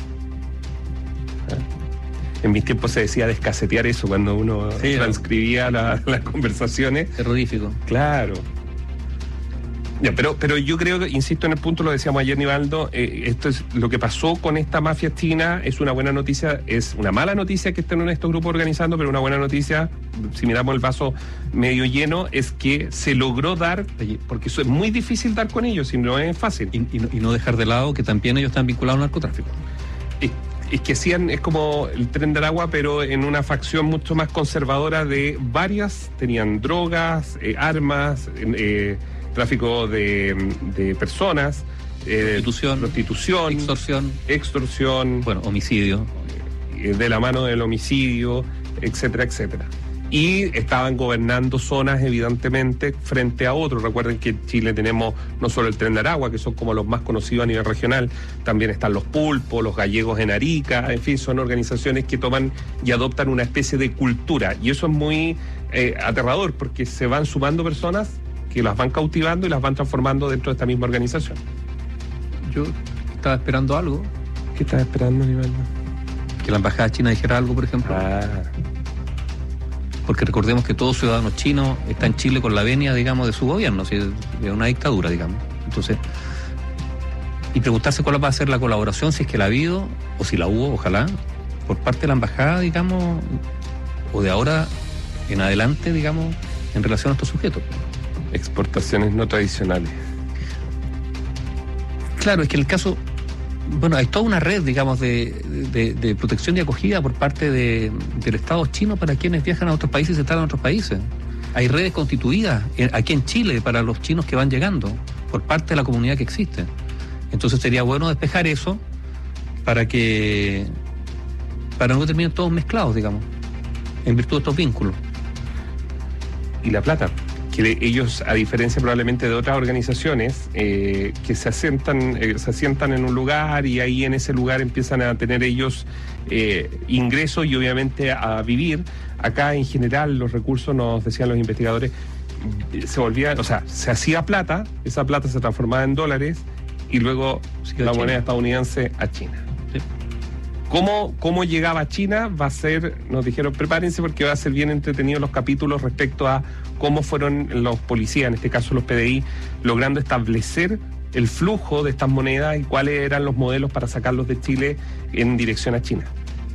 En mis tiempos se decía descasetear eso cuando uno sí, transcribía la, las conversaciones. Terrorífico. Claro. Ya, pero, pero yo creo que, insisto en el punto, lo decíamos ayer, Nivaldo, eh, esto es lo que pasó con esta mafia china, es una buena noticia, es una mala noticia que estén en estos grupos organizando, pero una buena noticia, si miramos el vaso medio lleno, es que se logró dar, porque eso es muy difícil dar con ellos, y no es fácil. Y, y, no, y no dejar de lado que también ellos están vinculados al narcotráfico. Es, es que hacían, es como el Tren de Aragua, pero en una facción mucho más conservadora de varias, tenían drogas, eh, armas, eh, tráfico de, de personas, eh, prostitución, prostitución, extorsión, extorsión, bueno, homicidio, eh, de la mano del homicidio, etcétera, etcétera. Y estaban gobernando zonas, evidentemente, frente a otros. Recuerden que en Chile tenemos no solo el Tren de Aragua, que son como los más conocidos a nivel regional, también están los pulpos, los gallegos en Arica, en fin, son organizaciones que toman y adoptan una especie de cultura. Y eso es muy eh, aterrador, porque se van sumando personas que las van cautivando y las van transformando dentro de esta misma organización. Yo estaba esperando algo. ¿Qué estaba esperando, Nivaldo? Que la embajada china dijera algo, por ejemplo. Ah. Porque recordemos que todo ciudadano chino está en Chile con la venia, digamos, de su gobierno, ¿sí? De una dictadura, digamos. Entonces, y preguntarse cuál va a ser la colaboración, si es que la ha habido, o si la hubo, ojalá, por parte de la embajada, digamos, o de ahora en adelante, digamos, en relación a estos sujetos. Exportaciones no tradicionales. Claro, es que el caso, bueno, hay toda una red, digamos, de, de, de protección y acogida por parte de, del Estado chino para quienes viajan a otros países y se instalan en otros países. Hay redes constituidas aquí en Chile para los chinos que van llegando, por parte de la comunidad que existe. Entonces sería bueno despejar eso para que, para no terminen todos mezclados, digamos, en virtud de estos vínculos. Y la plata, que ellos, a diferencia probablemente de otras organizaciones, eh, que se asientan, eh, se asientan en un lugar y ahí en ese lugar empiezan a tener ellos eh, ingresos y obviamente a vivir. Acá en general los recursos, nos decían los investigadores, se volvían, o sea, se hacía plata, esa plata se transformaba en dólares y luego la moneda estadounidense a China. Sí. ¿Cómo, ¿Cómo llegaba a China? Va a ser, nos dijeron, prepárense porque va a ser bien entretenido los capítulos respecto a cómo fueron los policías, en este caso los P D I, logrando establecer el flujo de estas monedas y cuáles eran los modelos para sacarlos de Chile en dirección a China.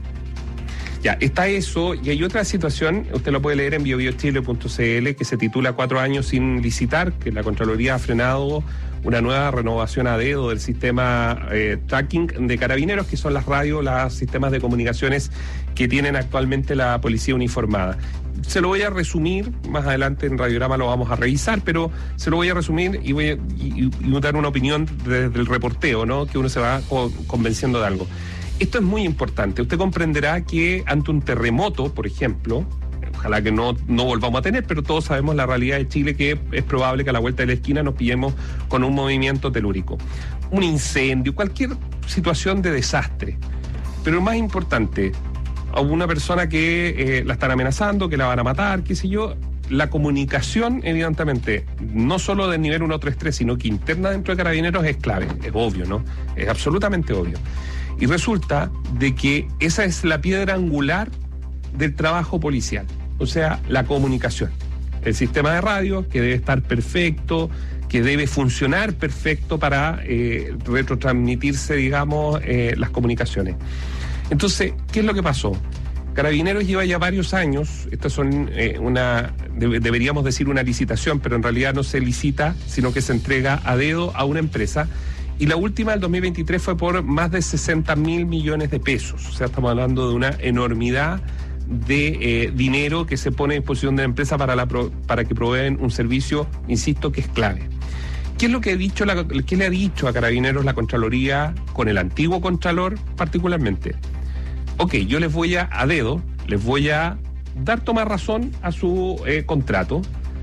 Ya, está eso, y hay otra situación, usted lo puede leer en bio bio chile punto c l, que se titula Cuatro años sin licitar, que la Contraloría ha frenado una nueva renovación a dedo del sistema eh, tracking de carabineros, que son las radios, los sistemas de comunicaciones que tienen actualmente la policía uniformada. Se lo voy a resumir, más adelante en Radiograma lo vamos a revisar, pero se lo voy a resumir y voy a y, y dar una opinión desde el reporteo, ¿no? Que uno se va co- convenciendo de algo. Esto es muy importante. Usted comprenderá que ante un terremoto, por ejemplo, ojalá que no, no volvamos a tener, pero todos sabemos la realidad de Chile, que es probable que a la vuelta de la esquina nos pillemos con un movimiento telúrico. Un incendio, cualquier situación de desastre. Pero lo más importante, a una persona que eh, la están amenazando, que la van a matar, qué sé yo, la comunicación, evidentemente, no solo del nivel uno tres tres, sino que interna dentro de Carabineros es clave, es obvio, ¿no? Es absolutamente obvio. Y resulta de que esa es la piedra angular del trabajo policial, o sea, la comunicación. El sistema de radio, que debe estar perfecto, que debe funcionar perfecto para eh, retrotransmitirse, digamos, eh, las comunicaciones. Entonces, ¿qué es lo que pasó? Carabineros lleva ya varios años, estas son eh, una, de, deberíamos decir una licitación, pero en realidad no se licita, sino que se entrega a dedo a una empresa. Y la última, del dos mil veintitrés, fue por más de sesenta mil millones de pesos. O sea, estamos hablando de una enormidad de eh, dinero que se pone a disposición de la empresa para, la pro, para que proveen un servicio, insisto, que es clave. ¿Qué es lo que, he dicho la, qué le ha dicho a Carabineros la Contraloría con el antiguo Contralor particularmente? Ok, yo les voy a, a dedo, les voy a dar tomar razón a su eh, contrato,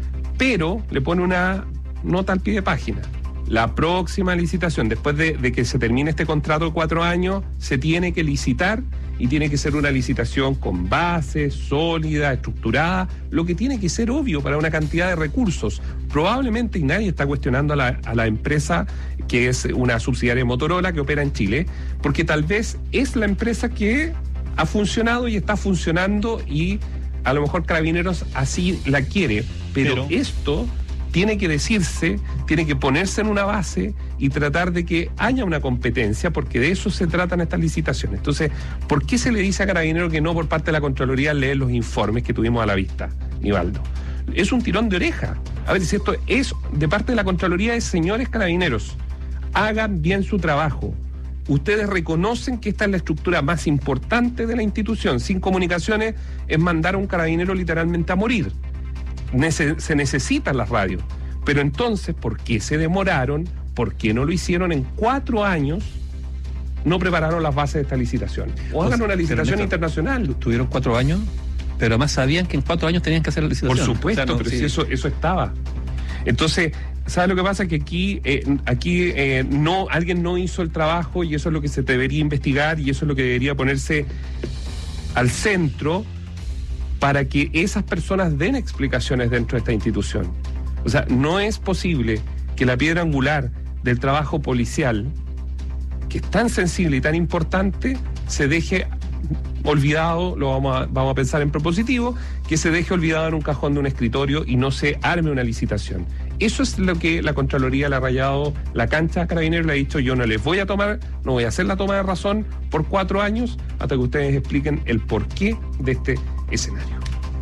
pero le pone una nota al pie de página. La próxima licitación, después de, de que se termine este contrato de cuatro años, se tiene que licitar y tiene que ser una licitación con base, sólida, estructurada, lo que tiene que ser obvio para una cantidad de recursos. Probablemente, y nadie está cuestionando a la, a la empresa que es una subsidiaria de Motorola que opera en Chile, porque tal vez es la empresa que ha funcionado y está funcionando y a lo mejor Carabineros así la quiere, pero, pero esto tiene que decirse, tiene que ponerse en una base y tratar de que haya una competencia, porque de eso se tratan estas licitaciones. Entonces, ¿por qué se le dice a Carabineros que no por parte de la Contraloría leer los informes que tuvimos a la vista, Nivaldo? Es un tirón de oreja. A ver, si esto es de parte de la Contraloría, es señores Carabineros, hagan bien su trabajo. Ustedes reconocen que esta es la estructura más importante de la institución. Sin comunicaciones es mandar a un carabinero literalmente a morir. Nece- se necesitan las radios. Pero entonces, ¿por qué se demoraron? ¿Por qué no lo hicieron en cuatro años? No prepararon las bases de esta licitación. O hagan una licitación internacional. Tuvieron cuatro años, pero además sabían que en cuatro años tenían que hacer la licitación. Por supuesto, o sea, no, pero sí. si eso, eso estaba. Entonces, ¿sabes lo que pasa? Que aquí, eh, aquí eh, no, alguien no hizo el trabajo, y eso es lo que se debería investigar, y eso es lo que debería ponerse al centro para que esas personas den explicaciones dentro de esta institución. O sea, no es posible que la piedra angular del trabajo policial, que es tan sensible y tan importante, se deje olvidado, lo vamos a, vamos a pensar en propositivo, que se deje olvidado en un cajón de un escritorio y no se arme una licitación. Eso es lo que la Contraloría le ha rayado la cancha a Carabineros, le ha dicho: yo no les voy a tomar, no voy a hacer la toma de razón por cuatro años hasta que ustedes expliquen el porqué de este escenario.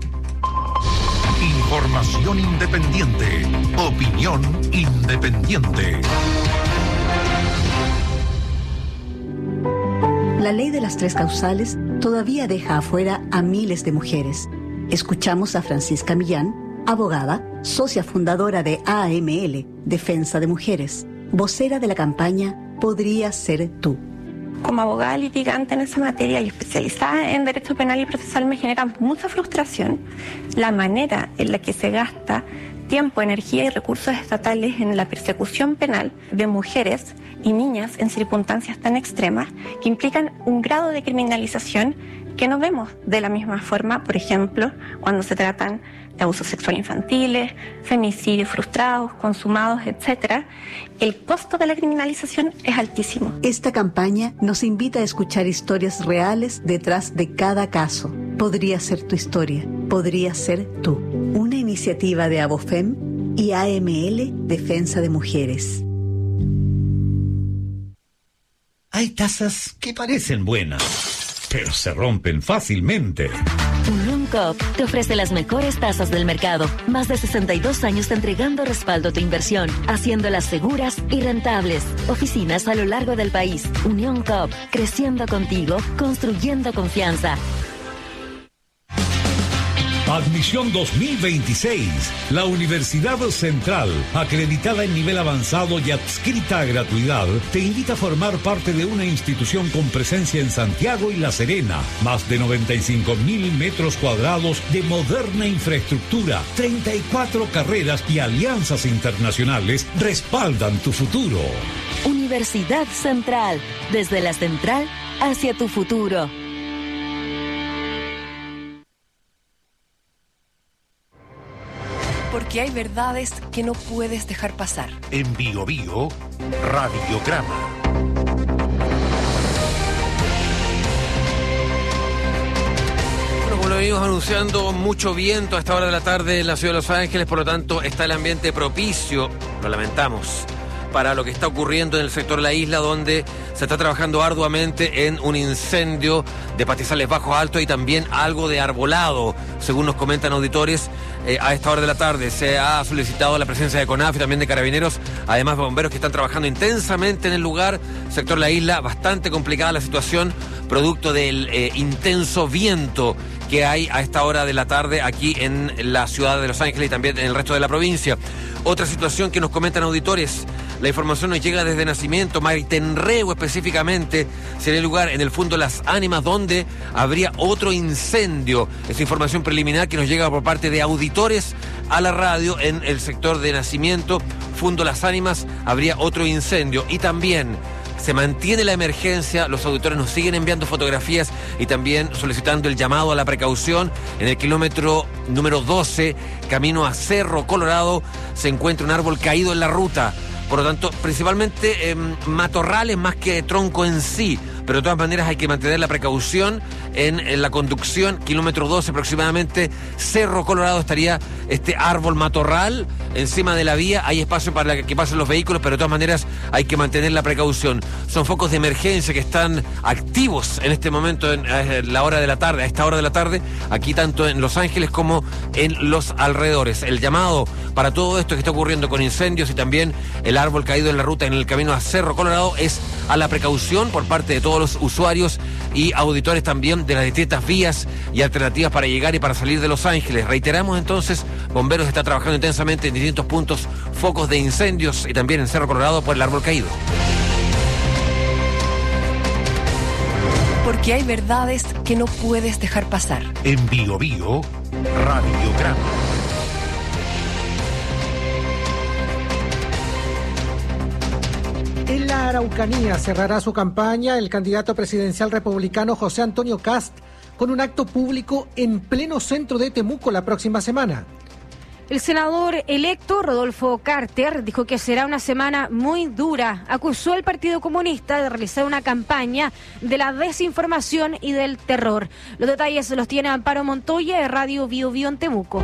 Información independiente, opinión independiente. La ley de las tres causales todavía deja afuera a miles de mujeres. Escuchamos a Francisca Millán, abogada, socia fundadora de A M L, Defensa de Mujeres, vocera de la campaña Podría Ser Tú. Como abogada litigante en esa materia y especializada en derecho penal y procesal, me genera mucha frustración la manera en la que se gasta tiempo, energía y recursos estatales en la persecución penal de mujeres y niñas en circunstancias tan extremas que implican un grado de criminalización que no vemos de la misma forma, por ejemplo, cuando se tratan de abusos sexuales infantiles, femicidios frustrados, consumados, etcétera. El costo de la criminalización es altísimo. Esta campaña nos invita a escuchar historias reales detrás de cada caso. Podría ser tu historia, podría ser tú. Una iniciativa de Abofem y A M L, Defensa de Mujeres. Hay tazas que parecen buenas, pero se rompen fácilmente. Unión Coop te ofrece las mejores tasas del mercado. Más de sesenta y dos años entregando respaldo a tu inversión, haciéndolas seguras y rentables. Oficinas a lo largo del país. Unión Coop, creciendo contigo, construyendo confianza. Admisión dos mil veintiséis. La Universidad Central, acreditada en nivel avanzado y adscrita a gratuidad, te invita a formar parte de una institución con presencia en Santiago y La Serena. Más de noventa y cinco mil metros cuadrados de moderna infraestructura, treinta y cuatro carreras y alianzas internacionales respaldan tu futuro. Universidad Central, desde la central hacia tu futuro. Porque hay verdades que no puedes dejar pasar. En Bio Bio, Radiograma. Bueno, como lo venimos anunciando, mucho viento a esta hora de la tarde en la ciudad de Los Ángeles, por lo tanto está el ambiente propicio, lo lamentamos, para lo que está ocurriendo en el sector de la isla, donde se está trabajando arduamente en un incendio de pastizales bajos altos y también algo de arbolado, según nos comentan auditores. Eh, a esta hora de la tarde se ha solicitado la presencia de CONAF y también de Carabineros, además de bomberos que están trabajando intensamente en el lugar. Sector de la isla, bastante complicada la situación, producto del eh, intenso viento que hay a esta hora de la tarde aquí en la ciudad de Los Ángeles y también en el resto de la provincia. Otra situación que nos comentan auditores, la información nos llega desde Nacimiento, Maitenrego específicamente, sería el lugar en el Fundo Las Ánimas donde habría otro incendio. Esta información preliminar que nos llega por parte de auditores a la radio en el sector de Nacimiento, Fundo Las Ánimas, habría otro incendio. Y también se mantiene la emergencia, los auditores nos siguen enviando fotografías y también solicitando el llamado a la precaución. En el kilómetro número doce, camino a Cerro Colorado, se encuentra un árbol caído en la ruta. Por lo tanto, principalmente eh, matorrales más que tronco en sí, pero de todas maneras hay que mantener la precaución en, en la conducción. Kilómetro doce aproximadamente, Cerro Colorado, estaría este árbol matorral encima de la vía, hay espacio para que pasen los vehículos, pero de todas maneras hay que mantener la precaución. Son focos de emergencia que están activos en este momento, en, en la hora de la tarde, a esta hora de la tarde, aquí tanto en Los Ángeles como en los alrededores. El llamado para todo esto que está ocurriendo con incendios y también el árbol caído en la ruta en el camino a Cerro Colorado es a la precaución por parte de todos los usuarios y auditores también de las distintas vías y alternativas para llegar y para salir de Los Ángeles. Reiteramos entonces, Bomberos está trabajando intensamente en distintos puntos, focos de incendios y también en Cerro Colorado por el árbol caído. Porque hay verdades que no puedes dejar pasar. En Bio Bio, Radiograma. En la Araucanía cerrará su campaña el candidato presidencial republicano José Antonio Kast con un acto público en pleno centro de Temuco la próxima semana. El senador electo Rodolfo Carter dijo que será una semana muy dura. Acusó al Partido Comunista de realizar una campaña de la desinformación y del terror. Los detalles los tiene Amparo Montoya de Radio Bio Bio en Temuco.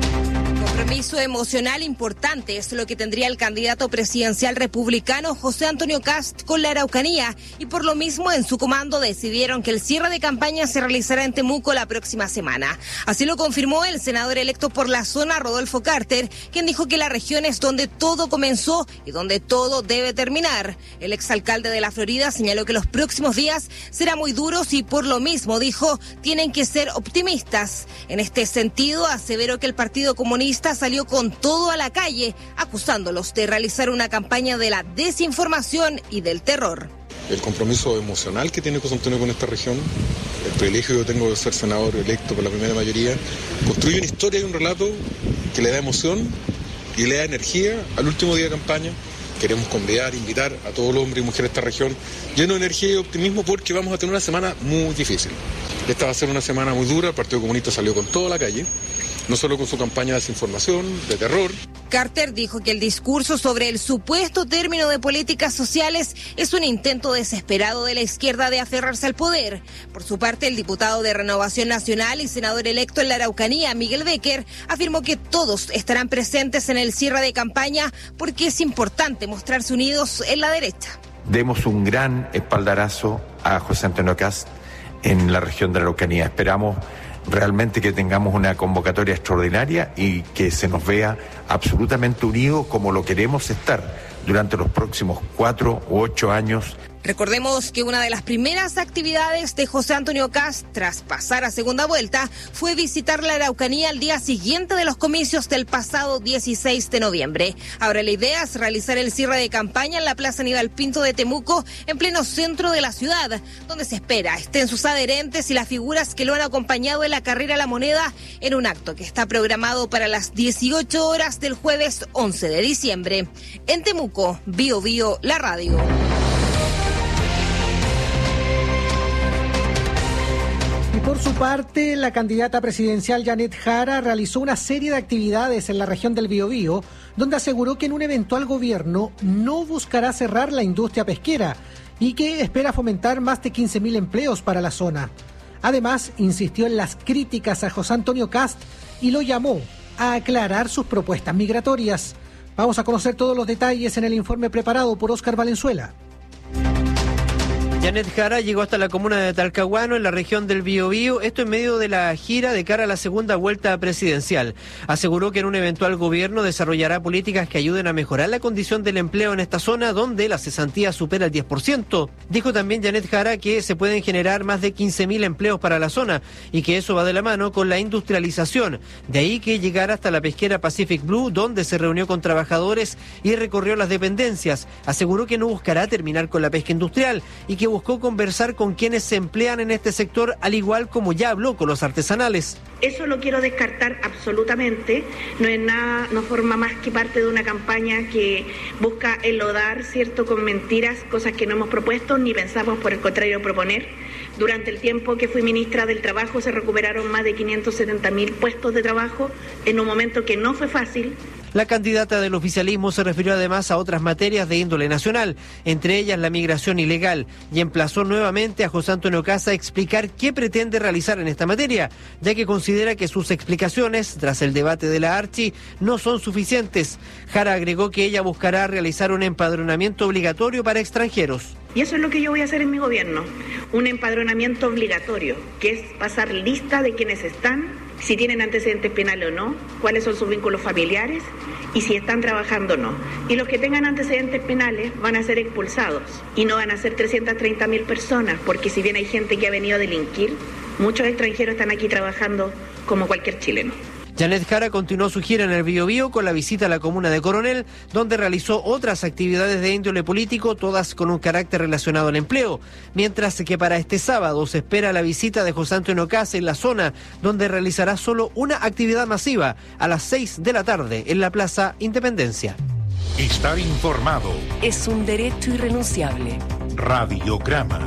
Compromiso emocional importante es lo que tendría el candidato presidencial republicano José Antonio Kast con la Araucanía, y por lo mismo en su comando decidieron que el cierre de campaña se realizará en Temuco la próxima semana. Así lo confirmó el senador electo por la zona Rodolfo Carter, quien dijo que la región es donde todo comenzó y donde todo debe terminar. El exalcalde de la Florida señaló que los próximos días serán muy duros y por lo mismo dijo tienen que ser optimistas. En este sentido aseveró que el Partido Comunista salió con todo a la calle, acusándolos de realizar una campaña de la desinformación y del terror. El compromiso emocional que tiene José Antonio con esta región, el privilegio que tengo de ser senador electo por la primera mayoría, construye una historia y un relato que le da emoción y le da energía al último día de campaña. Queremos convidar, invitar a todos los hombres y mujeres de esta región lleno de energía y optimismo porque vamos a tener una semana muy difícil. Esta va a ser una semana muy dura, el Partido Comunista salió con todo a la calle, no solo con su campaña de desinformación, de terror. Carter dijo que el discurso sobre el supuesto término de políticas sociales es un intento desesperado de la izquierda de aferrarse al poder. Por su parte, el diputado de Renovación Nacional y senador electo en la Araucanía, Miguel Becker, afirmó que todos estarán presentes en el cierre de campaña porque es importante mostrarse unidos en la derecha. Demos un gran espaldarazo a José Antonio Kast en la región de la Araucanía. Esperamos realmente que tengamos una convocatoria extraordinaria y que se nos vea absolutamente unidos como lo queremos estar durante los próximos cuatro u ocho años. Recordemos que una de las primeras actividades de José Antonio Kast tras pasar a segunda vuelta fue visitar la Araucanía al día siguiente de los comicios del pasado dieciséis de noviembre. Ahora la idea es realizar el cierre de campaña en la Plaza Aníbal Pinto de Temuco, en pleno centro de la ciudad, donde se espera estén sus adherentes y las figuras que lo han acompañado en la carrera a la moneda en un acto que está programado para las dieciocho horas del jueves once de diciembre. En Temuco, Bio Bio, la radio. Y por su parte, la candidata presidencial Janet Jara realizó una serie de actividades en la región del Biobío, donde aseguró que en un eventual gobierno no buscará cerrar la industria pesquera y que espera fomentar más de quince mil empleos para la zona. Además, insistió en las críticas a José Antonio Kast y lo llamó a aclarar sus propuestas migratorias. Vamos a conocer todos los detalles en el informe preparado por Óscar Valenzuela. Janet Jara llegó hasta la comuna de Talcahuano, en la región del Biobío, esto en medio de la gira de cara a la segunda vuelta presidencial. Aseguró que en un eventual gobierno desarrollará políticas que ayuden a mejorar la condición del empleo en esta zona, donde la cesantía supera el diez por ciento. Dijo también Janet Jara que se pueden generar más de quince mil empleos para la zona y que eso va de la mano con la industrialización. De ahí que llegara hasta la pesquera Pacific Blue, donde se reunió con trabajadores y recorrió las dependencias. Aseguró que no buscará terminar con la pesca industrial y que buscó conversar con quienes se emplean en este sector, al igual como ya habló con los artesanales. Eso lo quiero descartar absolutamente. No es nada, no forma más que parte de una campaña que busca enlodar, cierto, con mentiras, cosas que no hemos propuesto ni pensamos por el contrario proponer. Durante el tiempo que fui ministra del Trabajo se recuperaron más de quinientos setenta mil puestos de trabajo en un momento que no fue fácil. La candidata del oficialismo se refirió además a otras materias de índole nacional, entre ellas la migración ilegal, y emplazó nuevamente a José Antonio Kast a explicar qué pretende realizar en esta materia, ya que considera que sus explicaciones, tras el debate de la Archi, no son suficientes. Jara agregó que ella buscará realizar un empadronamiento obligatorio para extranjeros. Y eso es lo que yo voy a hacer en mi gobierno, un empadronamiento obligatorio, que es pasar lista de quienes están, si tienen antecedentes penales o no, cuáles son sus vínculos familiares y si están trabajando o no. Y los que tengan antecedentes penales van a ser expulsados y no van a ser trescientas treinta mil personas, porque si bien hay gente que ha venido a delinquir, muchos extranjeros están aquí trabajando como cualquier chileno. Janet Jara continuó su gira en el Biobío con la visita a la comuna de Coronel, donde realizó otras actividades de índole político, todas con un carácter relacionado al empleo, mientras que para este sábado se espera la visita de José Antonio Kast en la zona, donde realizará solo una actividad masiva a las seis de la tarde en la Plaza Independencia. Estar informado es un derecho irrenunciable. Radiograma.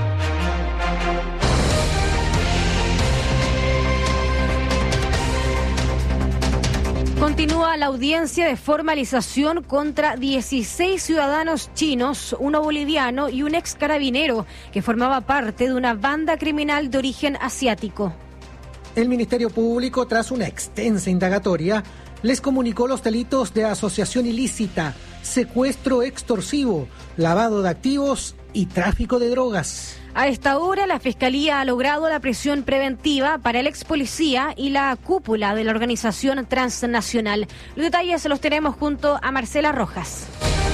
Continúa la audiencia de formalización contra dieciséis ciudadanos chinos, uno boliviano y un ex carabinero que formaba parte de una banda criminal de origen asiático. El Ministerio Público, tras una extensa indagatoria, les comunicó los delitos de asociación ilícita, secuestro extorsivo, lavado de activos y tráfico de drogas. A esta hora, la Fiscalía ha logrado la prisión preventiva para el ex policía y la cúpula de la organización transnacional. Los detalles los tenemos junto a Marcela Rojas.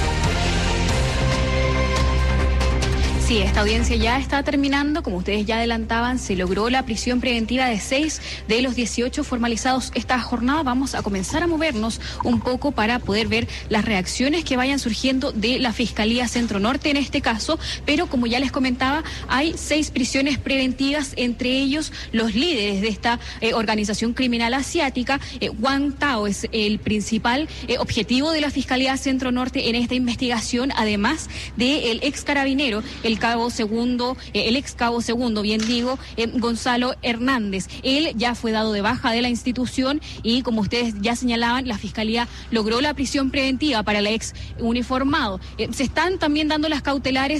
Sí, esta audiencia ya está terminando. Como ustedes ya adelantaban, se logró la prisión preventiva de seis de los dieciocho formalizados esta jornada. Vamos a comenzar a movernos un poco para poder ver las reacciones que vayan surgiendo de la Fiscalía Centro Norte en este caso. Pero como ya les comentaba, hay seis prisiones preventivas, entre ellos los líderes de esta eh, organización criminal asiática. Eh, Wang Tao es el principal eh, objetivo de la Fiscalía Centro Norte en esta investigación, además del ex carabinero, el cabo segundo, eh, el ex cabo segundo, bien digo, eh, Gonzalo Hernández. Él ya fue dado de baja de la institución y, como ustedes ya señalaban, la Fiscalía logró la prisión preventiva para el ex uniformado. Eh, se están también dando las cautelares